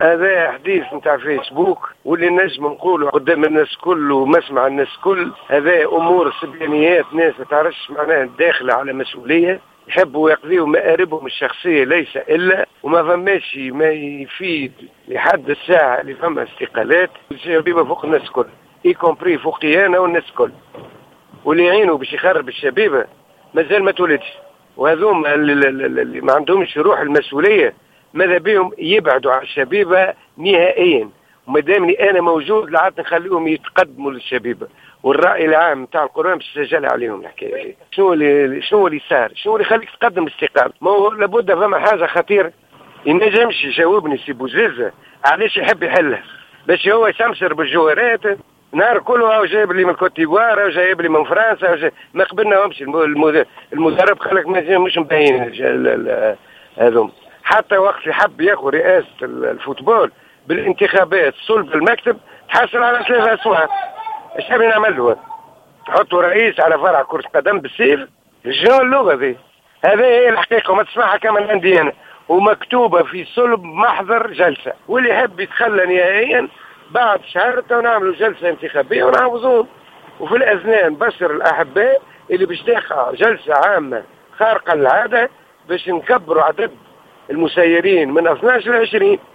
هذا حديث نتاع فيسبوك واللي نجم نقوله قدام الناس كل ومسمع الناس كل. هذا امور سبيانيات، ناس ما تعرفش معناها داخله على مسؤوليه، يحبوا يقضيوا مآربهم الشخصيه ليس الا، وما فماش ما يفيد لحد الساعه اللي فما استقالات الشبيبه فوق الناس كل، اي كومبري فوقي انا والناس كل، واللي يعينوا باش يخرب الشبيبه مازال ما تولدش. وهذوم اللي ما عندهمش روح المسؤوليه ماذا بهم يبعدوا عن الشبيبه نهائيا، وما دامني انا موجود لعاد نخليهم يتقدموا للشبيبه. والراي العام نتاع القرآن باش تسجل عليهم الحكايه. شنو اللي صار؟ شنو اللي يخليك تقدم استقامه؟ ما هو لابد فما حاجه خطيره. ينجمش يجاوبني سي بوزيزه علاش يحب يحلها؟ باش هو يسمسر بالجوارات نهار كله، او جايب لي من كوت ديفوار او جايب لي من فرنسا أو ما قبلناهمش. المدرب خلك مش مبين هذوم. حتى وقت يحب ياخذ رئاسه الفوتبول بالانتخابات صلب المكتب تحصل على 3 أصوات. ايش حاب نعمل له؟ تحطوا رئيس على فرع كرة قدم بالسيف؟ شنو اللغة ذي؟ هذه هي الحقيقة وما تسمعها كمان عندي أنا، ومكتوبة في صلب محضر جلسة. واللي يحب يتخلى نهائيا بعد شهر نعملوا جلسة انتخابية ونعوضوهم. وفي الأذنان بشر الأحباء اللي باش تقع جلسة عامة خارقة للعادة باش نكبروا عدد المسيرين من 12 ل 20.